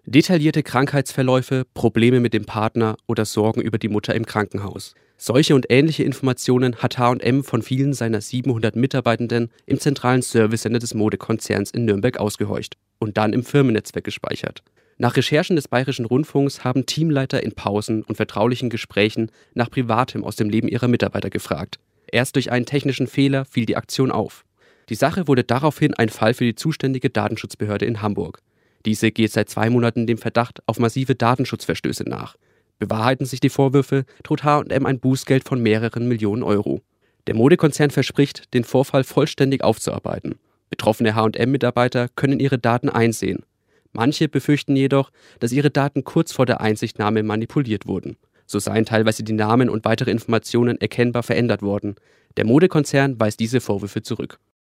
Detaillierte Krankheitsverläufe, Probleme mit dem Partner oder Sorgen über die Mutter im Krankenhaus. Solche und ähnliche Informationen hat H&M von vielen seiner 700 Mitarbeitenden im zentralen Servicecenter des Modekonzerns in Nürnberg ausgehorcht und dann im Firmennetzwerk gespeichert. Nach Recherchen des Bayerischen Rundfunks haben Teamleiter in Pausen und vertraulichen Gesprächen nach Privatem aus dem Leben ihrer Mitarbeiter gefragt. Erst durch einen technischen Fehler fiel die Aktion auf. Die Sache wurde daraufhin ein Fall für die zuständige Datenschutzbehörde in Hamburg. Diese geht seit 2 Monaten dem Verdacht auf massive Datenschutzverstöße nach. Bewahrheiten sich die Vorwürfe, droht H&M ein Bußgeld von mehreren Millionen Euro. Der Modekonzern verspricht, den Vorfall vollständig aufzuarbeiten. Betroffene H&M-Mitarbeiter können ihre Daten einsehen. Manche befürchten jedoch, dass ihre Daten kurz vor der Einsichtnahme manipuliert wurden. So seien teilweise die Namen und weitere Informationen erkennbar verändert worden. Der Modekonzern weist diese Vorwürfe zurück.